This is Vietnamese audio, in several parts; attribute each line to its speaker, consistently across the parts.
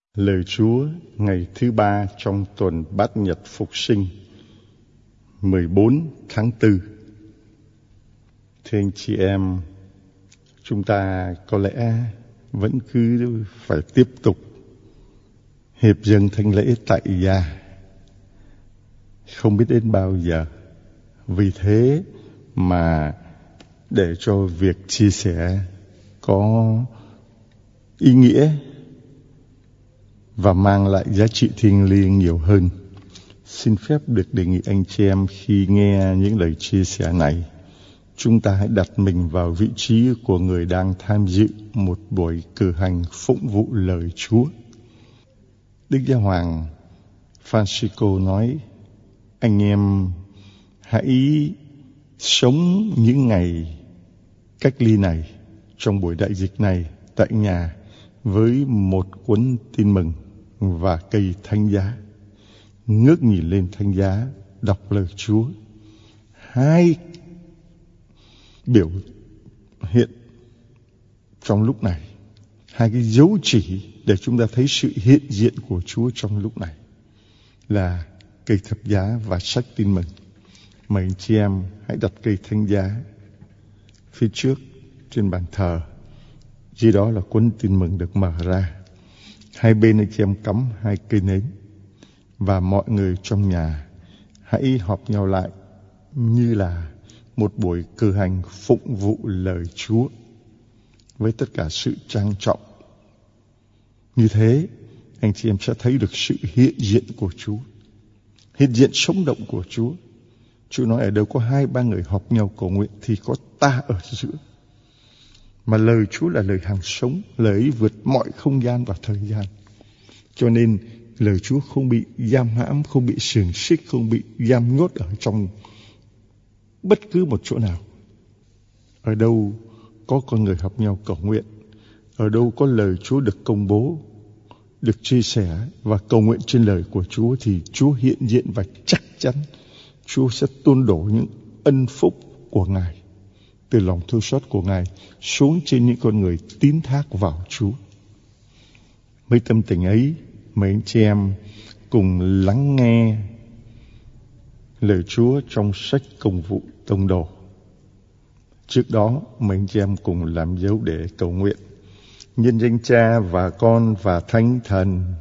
Speaker 1: Lời Chúa ngày thứ ba trong tuần Bát Nhật Phục Sinh 14 tháng 4. Thưa anh chị em, chúng ta có lẽ vẫn cứ phải tiếp tục hiệp dâng thánh lễ tại gia, không biết đến bao giờ. Vì thế mà để cho việc chia sẻ có ý nghĩa và mang lại giá trị thiêng liêng nhiều hơn, xin phép được đề nghị anh chị em khi nghe những lời chia sẻ này, chúng ta hãy đặt mình vào vị trí của người đang tham dự một buổi cử hành phụng vụ lời Chúa. Đức Giáo hoàng Francisco nói, anh em hãy sống những ngày cách ly này, trong buổi đại dịch này tại nhà, với một cuốn tin mừng và cây thánh giá. Ngước nhìn lên thánh giá, đọc lời Chúa. Hai biểu hiện trong lúc này, hai cái dấu chỉ để chúng ta thấy sự hiện diện của Chúa trong lúc này là cây thập giá và sách tin mừng. Mời anh chị em hãy đặt cây thánh giá phía trước trên bàn thờ. Dưới đó là cuốn tin mừng được mở ra. Hai bên anh chị em cắm hai cây nến. Và mọi người trong nhà hãy họp nhau lại như là một buổi cử hành phụng vụ lời Chúa với tất cả sự trang trọng. Như thế, anh chị em sẽ thấy được sự hiện diện của Chúa, hiện diện sống động của Chúa. Chúa nói ở đâu có hai ba người họp nhau cầu nguyện thì có ta ở giữa. Mà lời Chúa là lời hàng sống, lời ấy vượt mọi không gian và thời gian. Cho nên lời Chúa không bị giam hãm, không bị xiềng xích, không bị giam nhốt ở trong bất cứ một chỗ nào. Ở đâu có con người họp nhau cầu nguyện, ở đâu có lời Chúa được công bố, được chia sẻ và cầu nguyện trên lời của Chúa, thì Chúa hiện diện và chắc chắn Chúa sẽ tuôn đổ những ân phúc của Ngài từ lòng thương xót của Ngài xuống trên những con người tín thác vào Chúa. Với tâm tình ấy, mấy anh chị em cùng lắng nghe lời Chúa trong sách Công vụ Tông Đồ. Trước đó, mấy anh chị em cùng làm dấu để cầu nguyện. Nhân danh Cha và Con và Thánh Thần,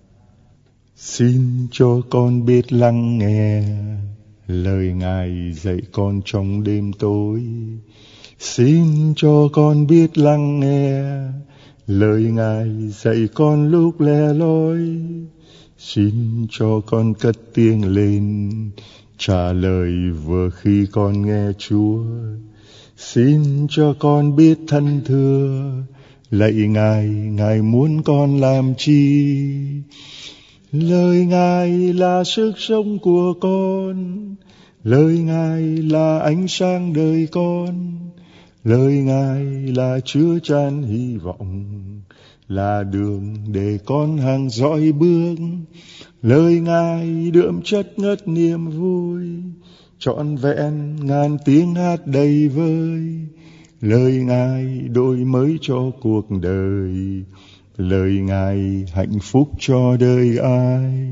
Speaker 1: xin cho con biết lắng nghe lời Ngài dạy con trong đêm tối. Xin cho con biết lắng nghe lời Ngài dạy con lúc lẻ loi. Xin cho con cất tiếng lên trả lời vừa khi con nghe Chúa. Xin cho con biết thân thưa lạy Ngài, Ngài muốn con làm chi. Lời Ngài là sức sống của con, lời Ngài là ánh sáng đời con, lời Ngài là chứa chan hy vọng, là đường để con hàng dõi bước. Lời Ngài đượm chất ngất niềm vui, trọn vẹn ngàn tiếng hát đầy vơi. Lời Ngài đổi mới cho cuộc đời, lời Ngài hạnh phúc cho đời ai.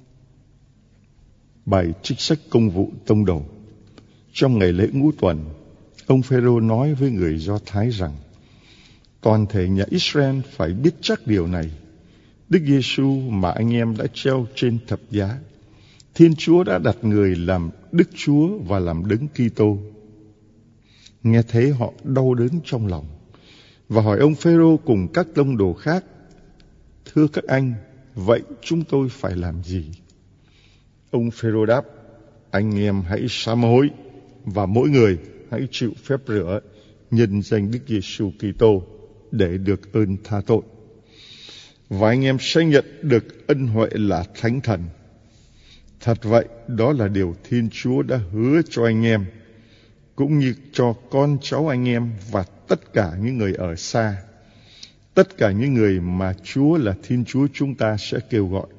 Speaker 1: Bài trích sách Công vụ Tông Đồ. Trong ngày lễ Ngũ Tuần, ông Phêrô nói với người Do Thái rằng toàn thể nhà Israel phải biết chắc điều này. Đức Giêsu mà anh em đã treo trên thập giá, Thiên Chúa đã đặt người làm Đức Chúa và làm Đấng Kitô. Nghe thế họ đau đớn trong lòng và hỏi ông Phêrô cùng các tông đồ khác, thưa các anh, vậy chúng tôi phải làm gì? Ông Phêrô đáp, anh em hãy sám hối và mỗi người hãy chịu phép rửa nhân danh Đức Giêsu Kitô để được ơn tha tội. Và anh em sẽ nhận được ân huệ là Thánh Thần. Thật vậy, đó là điều Thiên Chúa đã hứa cho anh em, cũng như cho con cháu anh em và tất cả những người ở xa, tất cả những người mà Chúa là Thiên Chúa chúng ta sẽ kêu gọi.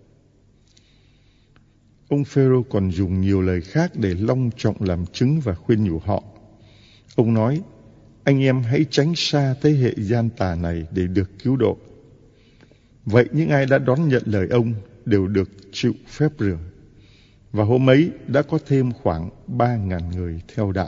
Speaker 1: Ông Phêrô còn dùng nhiều lời khác để long trọng làm chứng và khuyên nhủ họ. Ông nói, anh em hãy tránh xa thế hệ gian tà này để được cứu độ. Vậy những ai đã đón nhận lời ông đều được chịu phép rửa. Và hôm ấy đã có thêm khoảng 3.000 người theo đạo.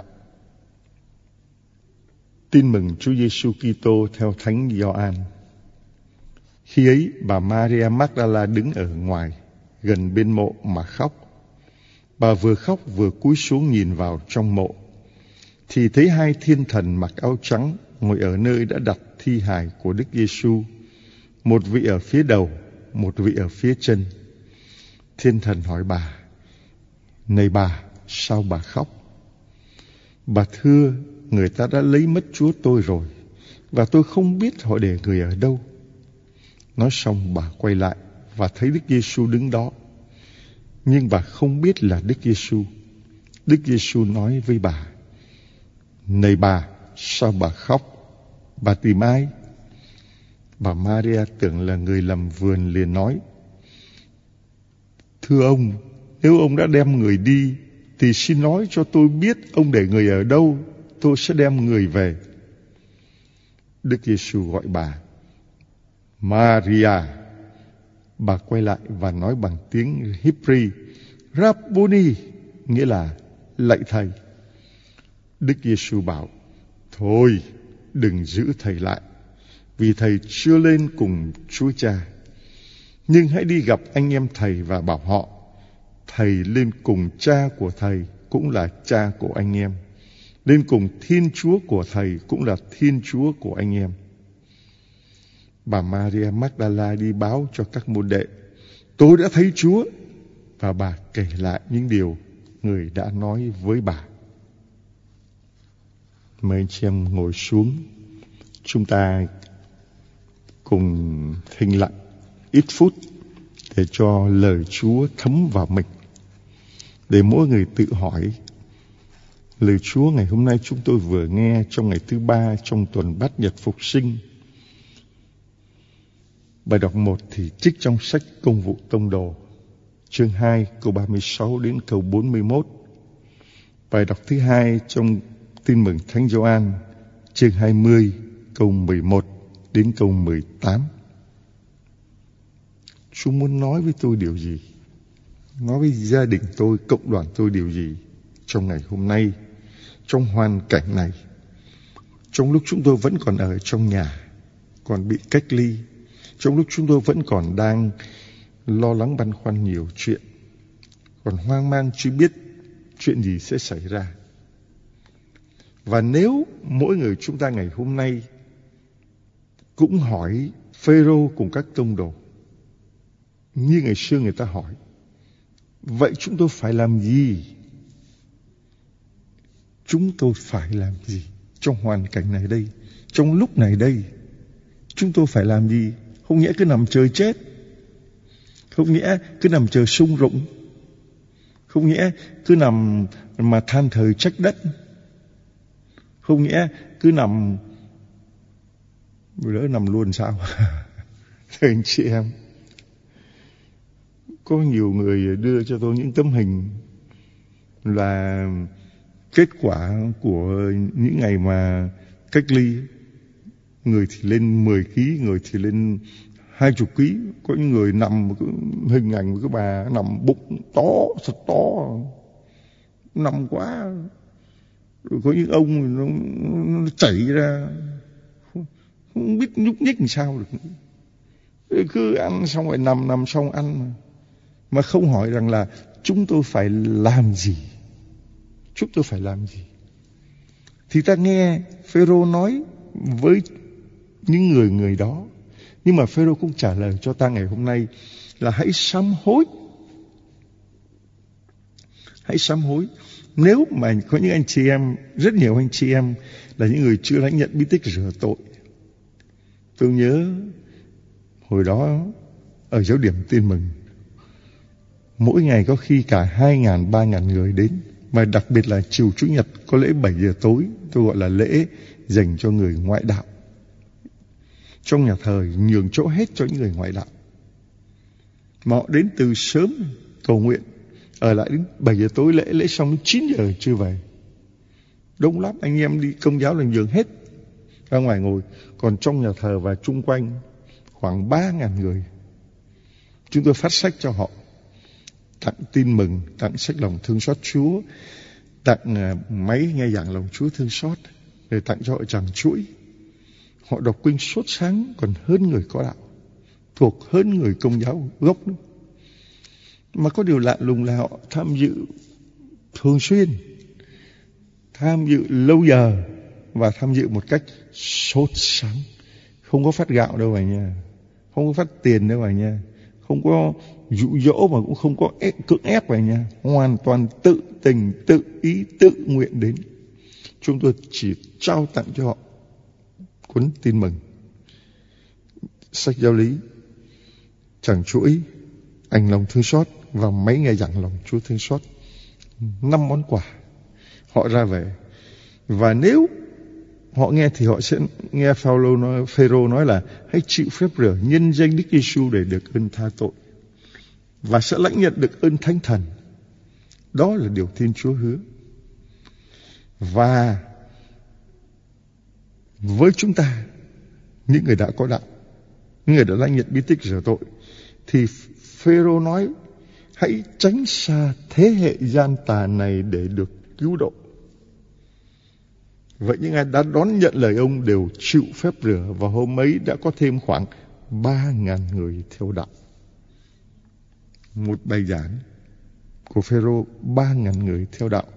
Speaker 1: Tin mừng Chúa Giêsu Kitô theo Thánh Gioan. Khi ấy, bà Maria Magdala đứng ở ngoài, gần bên mộ mà khóc. Bà vừa khóc vừa cúi xuống nhìn vào trong mộ, thì thấy 2 thiên thần mặc áo trắng ngồi ở nơi đã đặt thi hài của Đức Giêsu, một vị ở phía đầu, một vị ở phía chân. Thiên thần hỏi bà: "Này bà, sao bà khóc?" Bà thưa: "Người ta đã lấy mất Chúa tôi rồi, và tôi không biết họ để người ở đâu." Nói xong bà quay lại và thấy Đức Giêsu đứng đó, nhưng bà không biết là Đức Giêsu. Đức Giêsu nói với bà: "Này bà, sao bà khóc? Bà tìm ai?" Bà Maria tưởng là người làm vườn liền nói: "Thưa ông, nếu ông đã đem người đi, thì xin nói cho tôi biết ông để người ở đâu, tôi sẽ đem người về." Đức Giêsu gọi bà: "Maria." Bà quay lại và nói bằng tiếng Hebrew: "Rabboni", nghĩa là lạy thầy. Đức Giêsu bảo: "Thôi, đừng giữ thầy lại, vì thầy chưa lên cùng Chúa Cha. Nhưng hãy đi gặp anh em thầy và bảo họ: thầy lên cùng Cha của thầy cũng là Cha của anh em, lên cùng Thiên Chúa của thầy cũng là Thiên Chúa của anh em." Bà Maria Magdala đi báo cho các môn đệ: "Tôi đã thấy Chúa." Và bà kể lại những điều người đã nói với bà. Mời anh chị em ngồi xuống. Chúng ta cùng thinh lặng ít phút để cho lời Chúa thấm vào mình. Để mỗi người tự hỏi: lời Chúa ngày hôm nay chúng tôi vừa nghe trong ngày thứ 3 trong tuần Bát Nhật Phục Sinh. Bài đọc 1 thì trích trong sách Công vụ Tông đồ, chương 2 câu 36 đến câu 41. Bài đọc thứ 2 trong Tin mừng Thánh Gioan, chương 20 câu 11 đến câu 18. Chúa muốn nói với tôi điều gì? Nói với gia đình tôi, cộng đoàn tôi điều gì trong ngày hôm nay, trong hoàn cảnh này, trong lúc chúng tôi vẫn còn ở trong nhà, còn bị cách ly, trong lúc chúng tôi vẫn còn đang lo lắng băn khoăn nhiều chuyện, còn hoang mang chưa biết chuyện gì sẽ xảy ra. Và nếu mỗi người chúng ta ngày hôm nay cũng hỏi Phêrô cùng các tông đồ như ngày xưa người ta hỏi: vậy chúng tôi phải làm gì? Chúng tôi phải làm gì trong hoàn cảnh này đây, trong lúc này đây? Chúng tôi phải làm gì? Không nghĩa cứ nằm chờ chết, không nghĩa cứ nằm chờ sung rụng, không nghĩa cứ nằm mà than thở trách đất, không nghĩa cứ nằm lỡ nằm luôn sao? Thưa anh chị em, có nhiều người đưa cho tôi những tấm hình là kết quả của những ngày mà cách ly. Người thì lên 10 kg, người thì lên 20 kg. Có những người nằm, hình ảnh của cái bà nằm bụng to, thật to, nằm quá. Rồi có những ông nó chảy ra, không biết nhúc nhích làm sao được. Cứ ăn xong rồi nằm xong ăn mà không hỏi rằng là chúng tôi phải làm gì. Chúng tôi phải làm gì? Thì ta nghe Phêrô nói với những người đó, nhưng mà Phêrô cũng trả lời cho ta ngày hôm nay là hãy sám hối. Hãy sám hối. Nếu mà có những anh chị em, rất nhiều anh chị em là những người chưa lãnh nhận bí tích rửa tội. Tôi nhớ hồi đó ở giáo điểm Tin mừng, mỗi ngày có khi cả 2.000, 3.000 người đến. Mà đặc biệt là chiều Chủ nhật có lễ 7 giờ tối, tôi gọi là lễ dành cho người ngoại đạo. Trong nhà thờ nhường chỗ hết cho những người ngoại đạo. Mà họ đến từ sớm cầu nguyện, ở lại đến 7 giờ tối, lễ xong đến 9 giờ chưa về. Đông lắm, anh em đi công giáo là nhường hết ra ngoài ngồi. Còn trong nhà thờ và chung quanh khoảng 3.000 người Chúng tôi phát sách cho họ, tặng tin mừng, tặng sách lòng thương xót Chúa, tặng máy nghe giảng lòng Chúa thương xót, để tặng cho họ Tràng Chuỗi. Họ đọc kinh suốt sáng còn hơn người có đạo, thuộc hơn người Công giáo gốc nữa. Mà có điều lạ lùng là họ tham dự thường xuyên, tham dự lâu giờ và tham dự một cách sốt sắng. Không có phát gạo đâu anh nha, không có phát tiền đâu anh nha, không có dụ dỗ mà cũng không có cưỡng ép anh nha. Hoàn toàn tự tình, tự ý, tự nguyện đến. Chúng tôi chỉ trao tặng cho họ cuốn tin mừng, sách giáo lý, Tràng Chuỗi, ảnh lòng thương xót và máy nghe giảng lòng Chúa thương xót. 5 món quà. Họ ra về, và nếu họ nghe thì họ sẽ nghe Phêrô nói là hãy chịu phép rửa nhân danh Đức Giêsu để được ơn tha tội, và sẽ lãnh nhận được ơn Thánh Thần. Đó là điều Thiên Chúa hứa. Và với chúng ta, những người đã có đạo, những người đã lãnh nhận bí tích rửa tội, thì Phêrô nói hãy tránh xa thế hệ gian tà này để được cứu độ. Vậy những ai đã đón nhận lời ông đều chịu phép rửa, và hôm ấy đã có thêm khoảng 3.000 người theo đạo. Một bài giảng của Phêrô, 3.000 người theo đạo.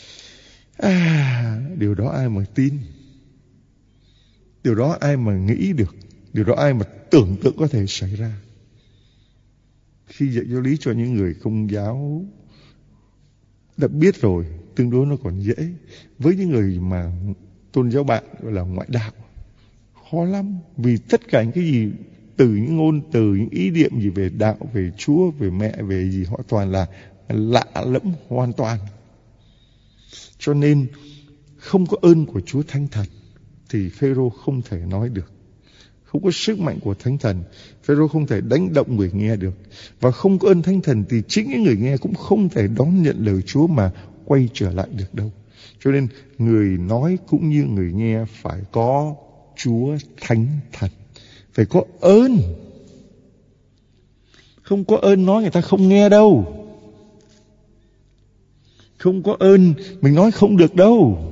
Speaker 1: Điều đó ai mà tin? Điều đó ai mà nghĩ được? Điều đó ai mà tưởng tượng có thể xảy ra? Khi dạy giáo lý cho những người Công giáo đã biết rồi, tương đối nó còn dễ. Với những người mà tôn giáo bạn gọi là ngoại đạo, khó lắm. Vì tất cả những cái gì, từ những ngôn từ, những ý niệm gì về đạo, về Chúa, về mẹ, về gì, họ toàn là lạ lẫm hoàn toàn. Cho nên không có ơn của Chúa Thánh Thần thì Phêrô không thể nói được. Không có sức mạnh của Thánh Thần, Phêrô không thể đánh động người nghe được. Và không có ơn Thánh Thần thì chính những người nghe cũng không thể đón nhận lời Chúa mà quay trở lại được đâu. Cho nên người nói cũng như người nghe phải có Chúa Thánh Thần, phải có ơn. Không có ơn nói người ta không nghe đâu. Không có ơn mình nói không được đâu.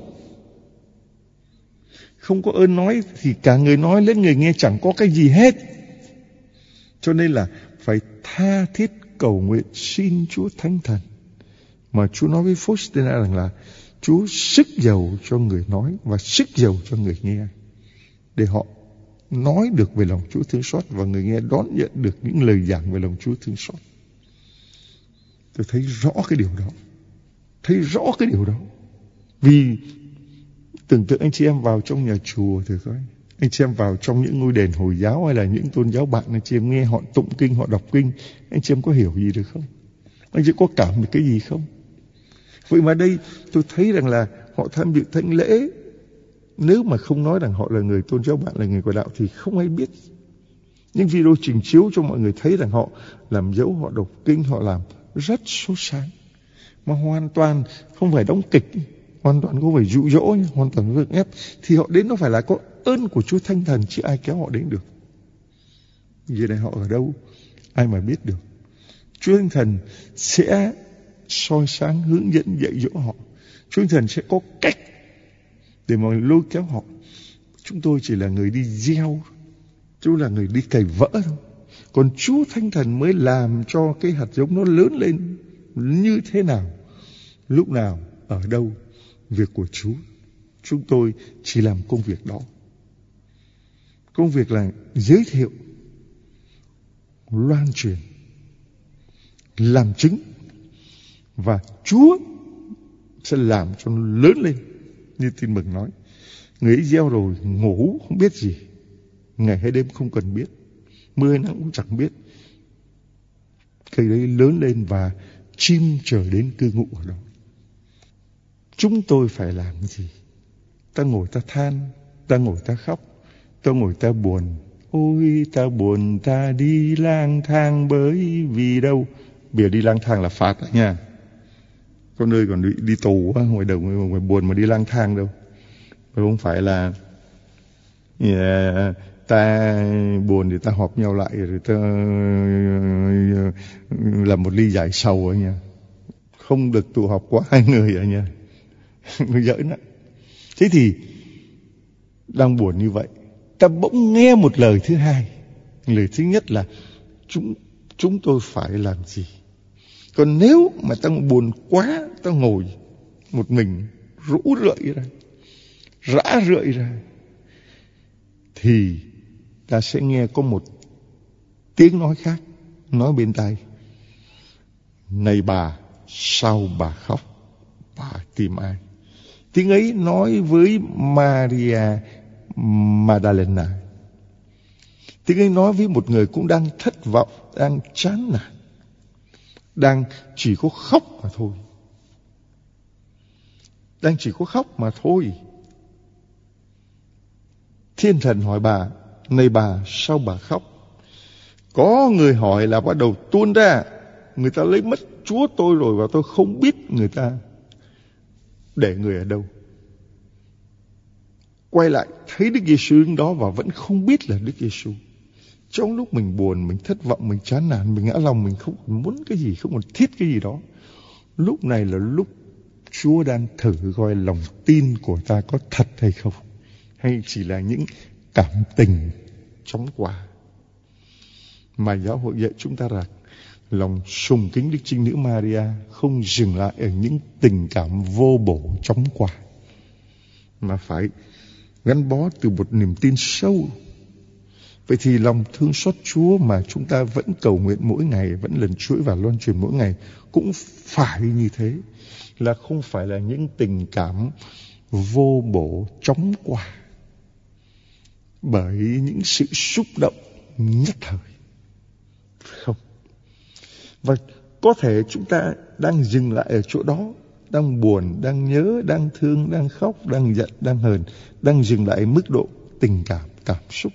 Speaker 1: Không có ơn nói thì cả người nói lẫn người nghe chẳng có cái gì hết. Cho nên là phải tha thiết cầu nguyện xin Chúa Thánh Thần. Mà Chúa nói với Faustina rằng là Chúa sức dầu cho người nói và sức dầu cho người nghe, để họ nói được về lòng Chúa thương xót và người nghe đón nhận được những lời giảng về lòng Chúa thương xót. Tôi thấy rõ cái điều đó. Thấy rõ cái điều đó. Vì tưởng tượng anh chị em vào trong nhà chùa thử coi. Anh chị em vào trong những ngôi đền Hồi giáo hay là những tôn giáo bạn, anh chị em nghe họ tụng kinh, họ đọc kinh, anh chị em có hiểu gì được không? Anh chị có cảm được cái gì không? Vậy mà đây tôi thấy rằng là họ tham dự thánh lễ, nếu mà không nói rằng họ là người tôn giáo bạn, là người của đạo thì không ai biết. Những video trình chiếu cho mọi người thấy rằng họ làm dấu, họ đọc kinh, họ làm rất sốt sáng. Mà hoàn toàn không phải đóng kịch, hoàn toàn không phải dụ dỗ, hoàn toàn không ép. Thì họ đến nó phải là có ơn của Chúa Thánh Thần, chứ ai kéo họ đến được. Giờ này họ ở đâu, ai mà biết được. Chúa Thánh Thần sẽ soi sáng, hướng dẫn, dạy dỗ họ. Chúa Thánh Thần sẽ có cách để mà lôi kéo họ. Chúng tôi chỉ là người đi gieo, chúng là người đi cày vỡ thôi. Còn Chúa Thánh Thần mới làm cho cái hạt giống nó lớn lên như thế nào, lúc nào, ở đâu. Việc của Chúa. Chúng tôi chỉ làm công việc đó. Công việc là giới thiệu, loan truyền, làm chứng. Và Chúa sẽ làm cho nó lớn lên. Như tin mừng nói, người ấy gieo rồi ngủ không biết gì, ngày hay đêm không cần biết, mưa nắng cũng chẳng biết. Cây đấy lớn lên và chim trở đến cư ngụ ở đó. Chúng tôi phải làm gì? Ta ngồi ta than, ta ngồi ta khóc, ta ngồi ta buồn. Ôi ta buồn, ta đi lang thang bởi vì đâu. Bây giờ đi lang thang là phạt nha. Có nơi còn đi tù á, ngoài đầu ngoài buồn mà đi lang thang đâu. Không phải là Ta buồn thì ta họp nhau lại rồi ta làm một ly giải sầu ở nhà. Không được tụ họp quá 2 người ở nhà. Nó giỡn á. Thế thì đang buồn như vậy, ta bỗng nghe một lời thứ hai. Lời thứ nhất là chúng tôi phải làm gì? Còn nếu mà ta buồn quá, ta ngồi một mình rũ rượi ra, rã rượi ra, thì ta sẽ nghe có một tiếng nói khác nói bên tai: này bà, sao bà khóc? Bà tìm ai? Tiếng ấy nói với Maria Magdalena. Tiếng ấy nói với một người cũng đang thất vọng, đang chán nản, đang chỉ có khóc mà thôi. Đang chỉ có khóc mà thôi. Thiên thần hỏi bà: này bà, sao bà khóc? Có người hỏi là bắt đầu tuôn ra: người ta lấy mất Chúa tôi rồi, và tôi không biết người ta để người ở đâu. Quay lại thấy Đức Giêsu đứng đó và vẫn không biết là Đức Giêsu. Trong lúc mình buồn, mình thất vọng, mình chán nản, mình ngã lòng, mình không muốn cái gì, không còn thiết cái gì đó, lúc này là lúc Chúa đang thử coi lòng tin của ta có thật hay không, hay chỉ là những cảm tình chóng qua. Mà giáo hội dạy chúng ta rằng lòng sùng kính Đức Trinh Nữ Maria không dừng lại ở những tình cảm vô bổ chóng qua, mà phải gắn bó từ một niềm tin sâu. Vậy thì lòng thương xót Chúa mà chúng ta vẫn cầu nguyện mỗi ngày, vẫn lần chuỗi và loan truyền mỗi ngày, cũng phải như thế, là không phải là những tình cảm vô bổ chóng qua bởi những sự xúc động nhất thời. Không. Và có thể chúng ta đang dừng lại ở chỗ đó, đang buồn, đang nhớ, đang thương, đang khóc, đang giận, đang hờn, đang dừng lại mức độ tình cảm, cảm xúc.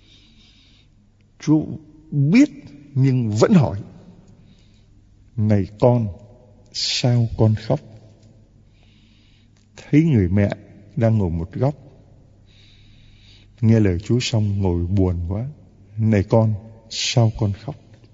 Speaker 1: Chúa biết nhưng vẫn hỏi: này con, sao con khóc? Thấy người mẹ đang ngồi một góc, nghe lời Chúa xong ngồi buồn quá: này con, sao con khóc?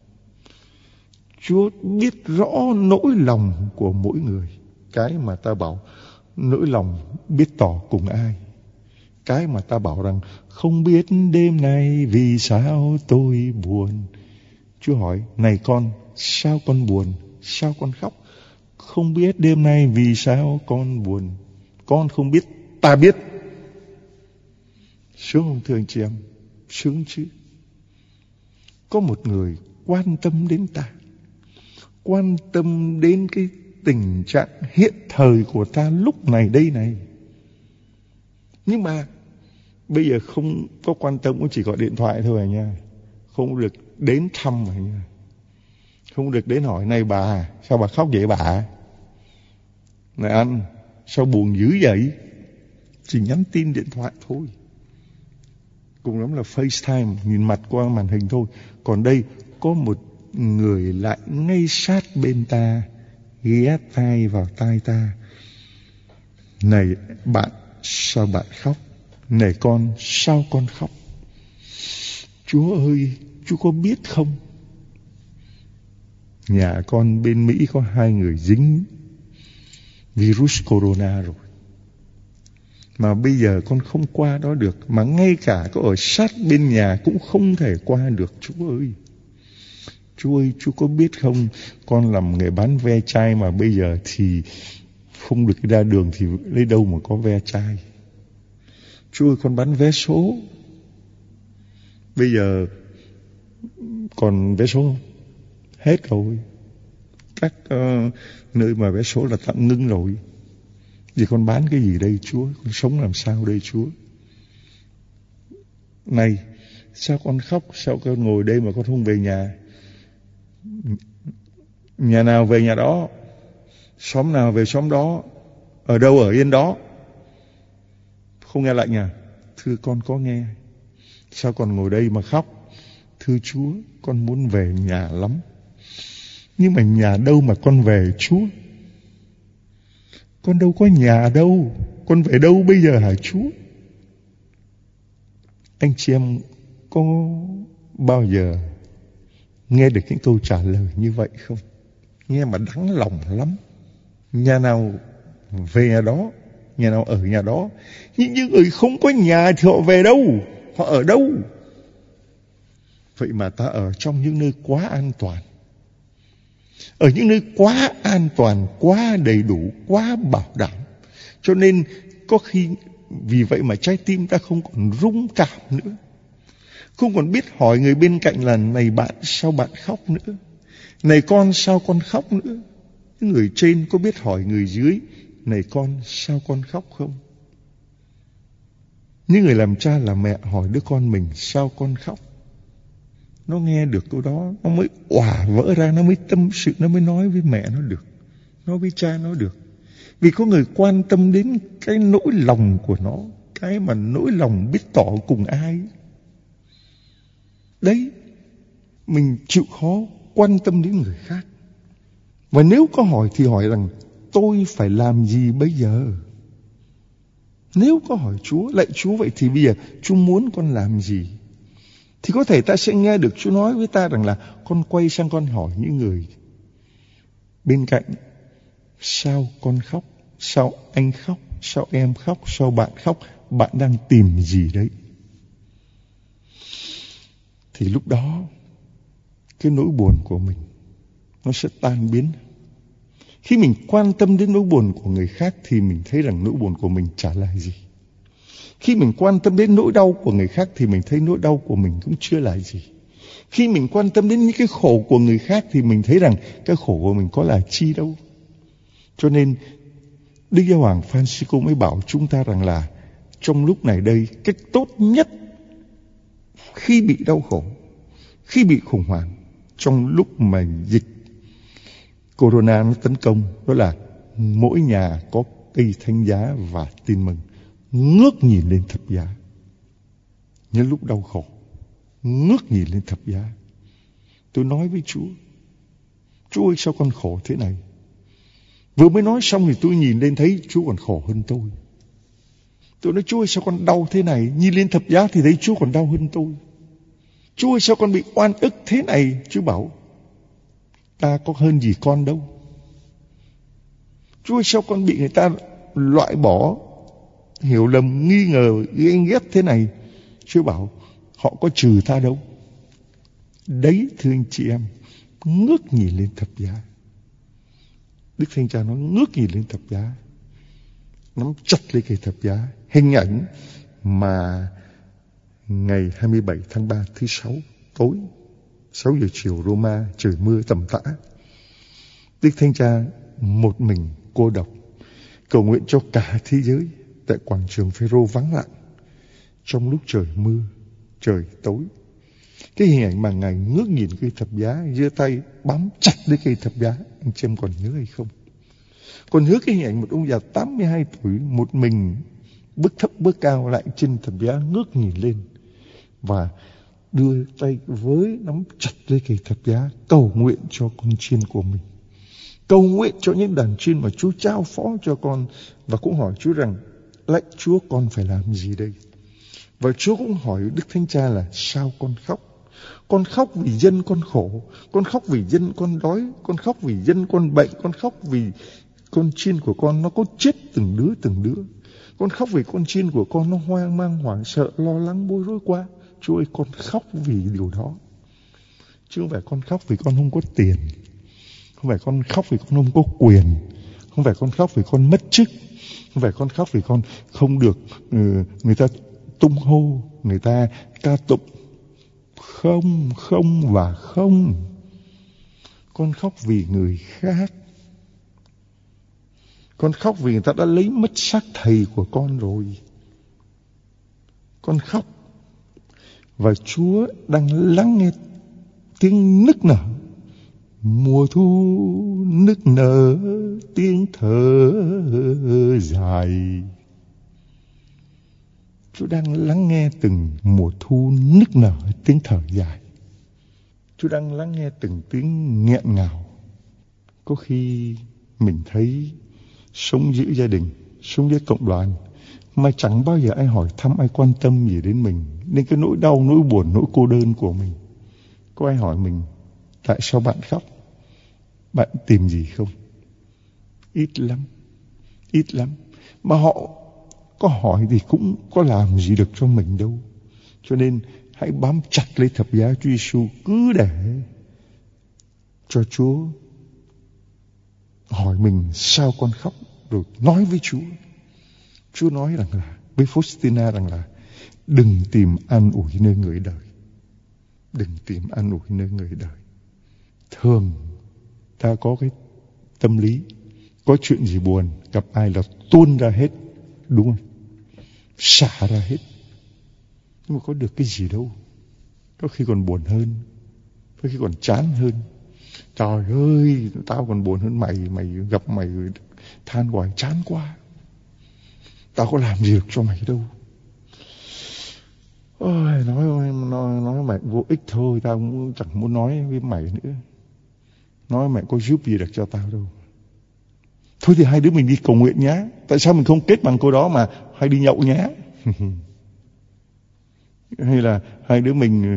Speaker 1: Chúa biết rõ nỗi lòng của mỗi người. Cái mà ta bảo nỗi lòng biết tỏ cùng ai. Cái mà ta bảo rằng không biết đêm nay vì sao tôi buồn. Chúa hỏi: này con, sao con buồn? Sao con khóc? Không biết đêm nay vì sao con buồn. Con không biết, ta biết. Sướng không thưa anh chị em? Sướng chứ. Có một người quan tâm đến ta, quan tâm đến cái tình trạng hiện thời của ta lúc này đây này. Nhưng mà bây giờ không có quan tâm, cũng chỉ gọi điện thoại thôi à nha. Không được đến thăm à nha. Không được đến hỏi: này bà, sao bà khóc vậy bà? Này anh, sao buồn dữ vậy? Chỉ nhắn tin điện thoại thôi. Cùng lắm là FaceTime, nhìn mặt qua màn hình thôi. Còn đây có một người lại ngay sát bên ta, ghé tai vào tai ta: này bạn, sao bạn khóc? Này con, sao con khóc? Chúa ơi, Chúa có biết không? Nhà con bên Mỹ có 2 người dính virus corona rồi, mà bây giờ con không qua đó được. Mà ngay cả có ở sát bên nhà cũng không thể qua được. Chúa ơi, Chúa ơi, Chúa có biết không? Con làm nghề bán ve chai mà bây giờ thì không được ra đường, thì lấy đâu mà có ve chai. Chúa ơi, con bán vé số, bây giờ còn vé số không? Hết rồi. Các nơi mà vé số là tạm ngưng rồi. Vậy con bán cái gì đây Chúa? Con sống làm sao đây Chúa? Này, sao con khóc? Sao con ngồi đây mà con không về nhà? Nhà nào về nhà đó, xóm nào về xóm đó, ở đâu ở yên đó. Không nghe lệnh à? Thưa con có nghe. Sao con ngồi đây mà khóc? Thưa Chúa, con muốn về nhà lắm. Nhưng mà nhà đâu mà con về Chúa? Con đâu có nhà đâu. Con về đâu bây giờ hả Chúa? Anh chị em có bao giờ nghe được những câu trả lời như vậy không? Nghe mà đắng lòng lắm. Nhà nào về nhà đó, nhà nào ở nhà đó. Những người không có nhà thì họ về đâu? Họ ở đâu? Vậy mà ta ở trong những nơi quá an toàn. Ở những nơi quá an toàn, quá đầy đủ, quá bảo đảm. Cho nên có khi vì vậy mà trái tim ta không còn rung cảm nữa. Không còn biết hỏi người bên cạnh là này bạn sao bạn khóc nữa, này con sao con khóc nữa. Người trên có biết hỏi người dưới này con sao con khóc không? Những người làm cha làm mẹ hỏi đứa con mình sao con khóc, nó nghe được câu đó nó mới òa vỡ ra, nó mới tâm sự, nó mới nói với mẹ nó được, nói với cha nó được. Vì có người quan tâm đến cái nỗi lòng của nó, cái mà nỗi lòng biết tỏ cùng ai. Đấy, mình chịu khó quan tâm đến người khác. Và nếu có hỏi thì hỏi rằng tôi phải làm gì bây giờ? Nếu có hỏi Chúa, lạy Chúa vậy thì bây giờ Chúa muốn con làm gì? Thì có thể ta sẽ nghe được Chúa nói với ta rằng là con quay sang con hỏi những người bên cạnh. Sao con khóc? Sao anh khóc? Sao em khóc? Sao bạn khóc? Bạn đang tìm gì đấy? Thì lúc đó cái nỗi buồn của mình nó sẽ tan biến. Khi mình quan tâm đến nỗi buồn của người khác thì mình thấy rằng nỗi buồn của mình chả là gì. Khi mình quan tâm đến nỗi đau của người khác thì mình thấy nỗi đau của mình cũng chưa là gì. Khi mình quan tâm đến những cái khổ của người khác thì mình thấy rằng cái khổ của mình có là chi đâu. Cho nên Đức Giáo hoàng Francisco mới bảo chúng ta rằng là trong lúc này đây, cách tốt nhất khi bị đau khổ, khi bị khủng hoảng, trong lúc mà dịch Corona nó tấn công, đó là mỗi nhà có cây thánh giá và tin mừng, ngước nhìn lên thập giá. Những lúc đau khổ, ngước nhìn lên thập giá. Tôi nói với Chúa, Chúa ơi sao con khổ thế này? Vừa mới nói xong thì tôi nhìn lên thấy Chúa còn khổ hơn tôi. Tôi nói Chúa ơi sao con đau thế này? Nhìn lên thập giá thì thấy Chúa còn đau hơn tôi. Chúa ơi sao con bị oan ức thế này? Chúa bảo ta có hơn gì con đâu. Chúa ơi sao con bị người ta loại bỏ, hiểu lầm, nghi ngờ, ghen ghét thế này? Chúa bảo họ có trừ ta đâu. Đấy thưa anh chị em, ngước nhìn lên thập giá. Đức Thánh Cha nói ngước nhìn lên thập giá, nắm chặt lấy cây thập giá. Hình ảnh mà ngày 27 tháng 3 thứ Sáu tối 6 giờ chiều Roma, trời mưa tầm tã, Đức Thánh Cha một mình cô độc cầu nguyện cho cả thế giới tại quảng trường Phêrô vắng lặng trong lúc trời mưa, trời tối. Cái hình ảnh mà Ngài ngước nhìn cây thập giá, giơ tay bám chặt lấy cây thập giá, anh chị em còn nhớ hay không? Còn nhớ cái hình ảnh một ông già 82 tuổi một mình bước thấp bước cao lại trên thập giá, ngước nhìn lên và đưa tay với nắm chặt lấy cây thập giá, cầu nguyện cho con chiên của mình, cầu nguyện cho những đàn chiên mà Chúa trao phó cho con, và cũng hỏi Chúa rằng lạy Chúa con phải làm gì đây? Và Chúa cũng hỏi Đức Thánh Cha là sao con khóc? Con khóc vì dân con khổ, con khóc vì dân con đói, con khóc vì dân con bệnh, con khóc vì con chiên của con nó có chết từng đứa từng đứa, con khóc vì con chiên của con nó hoang mang hoảng sợ lo lắng bối rối quá. Chúa ơi con khóc vì điều đó, chứ không phải con khóc vì con không có tiền, không phải con khóc vì con không có quyền, không phải con khóc vì con mất chức, không phải con khóc vì con không được người ta tung hô, người ta ca tụng. Không, không và không. Con khóc vì người khác. Con khóc vì người ta đã lấy mất xác thầy của con rồi. Con khóc và Chúa đang lắng nghe tiếng nức nở. Mùa thu nức nở tiếng thở dài. Chúa đang lắng nghe từng mùa thu nức nở tiếng thở dài. Chúa đang lắng nghe từng tiếng nghẹn ngào. Có khi mình thấy sống giữa gia đình, sống với cộng đoàn, mà chẳng bao giờ ai hỏi thăm, ai quan tâm gì đến mình. Nên cái nỗi đau, nỗi buồn, nỗi cô đơn của mình, có ai hỏi mình tại sao bạn khóc, bạn tìm gì không? Ít lắm, ít lắm. Mà họ có hỏi thì cũng có làm gì được cho mình đâu. Cho nên hãy bám chặt lấy thập giá Chúa Giêsu, cứ để cho Chúa hỏi mình sao con khóc, rồi nói với Chúa. Chúa nói rằng là với Faustina rằng là đừng tìm an ủi nơi người đời, đừng tìm an ủi nơi người đời. Thường ta có cái tâm lý, có chuyện gì buồn gặp ai là tuôn ra hết, đúng không? Xả ra hết. Nhưng mà có được cái gì đâu. Có khi còn buồn hơn, có khi còn chán hơn. Trời ơi, tao còn buồn hơn mày, mày gặp mày than hoài chán quá. Tao có làm gì được cho mày đâu. Ôi, nói mày vô ích thôi, tao cũng chẳng muốn nói với mày nữa. Nói mày có giúp gì được cho tao đâu. Thôi thì hai đứa mình đi cầu nguyện nhá. Tại sao mình không kết bằng câu đó mà hay đi nhậu nhá? Hay là hai đứa mình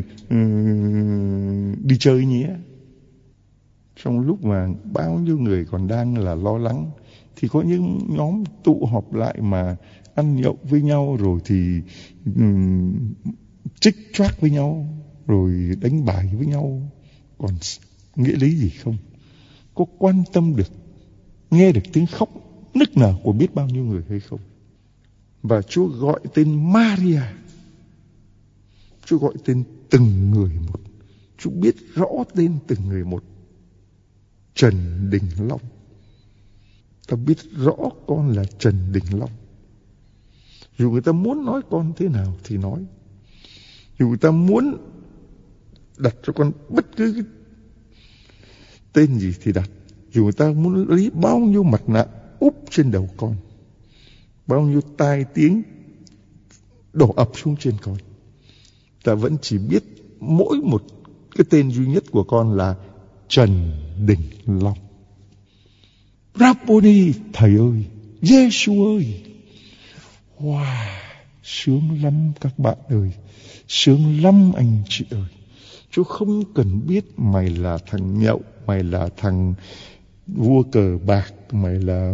Speaker 1: đi chơi nhé. Trong lúc mà bao nhiêu người còn đang là lo lắng, thì có những nhóm tụ họp lại mà ăn nhậu với nhau, rồi thì chích choác với nhau, rồi đánh bài với nhau. Còn nghĩa lý gì không? Có quan tâm được, nghe được tiếng khóc nức nở của biết bao nhiêu người hay không? Và Chúa gọi tên Maria. Chúa gọi tên từng người một. Chúa biết rõ tên từng người một. Trần Đình Long. Ta biết rõ con là Trần Đình Long. Dù người ta muốn nói con thế nào thì nói. Dù người ta muốn đặt cho con bất cứ cái tên gì thì đặt. Dù người ta muốn lấy bao nhiêu mặt nạ úp trên đầu con, bao nhiêu tai tiếng đổ ập xuống trên con, ta vẫn chỉ biết mỗi một cái tên duy nhất của con là Trần Đình Long. Rabboni, thầy ơi, Giêsu ơi. Wow, sướng lắm các bạn ơi, sướng lắm anh chị ơi. Chúa không cần biết mày là thằng nhậu, mày là thằng vua cờ bạc, mày là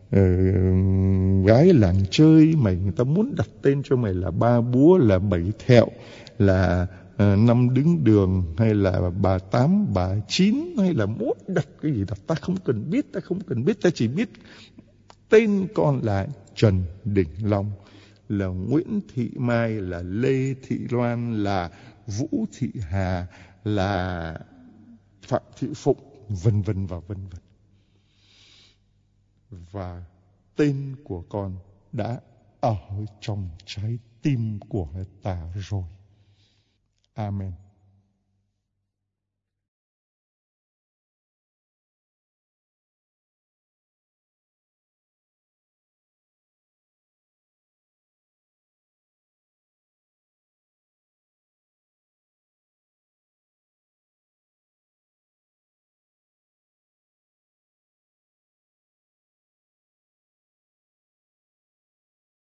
Speaker 1: gái làng chơi, người ta muốn đặt tên cho mày là ba búa, là bảy thẹo, là năm đứng đường, hay là bà tám, bà chín, hay là muốn đặt cái gì đặt. Ta không cần biết, ta chỉ biết tên con là Trần Đình Long, là Nguyễn Thị Mai, là Lê Thị Loan, là Vũ Thị Hà, là Phạm Thị Phụng, vân vân và vân vân. Và tên của con đã ở trong trái tim của ta rồi. Amen.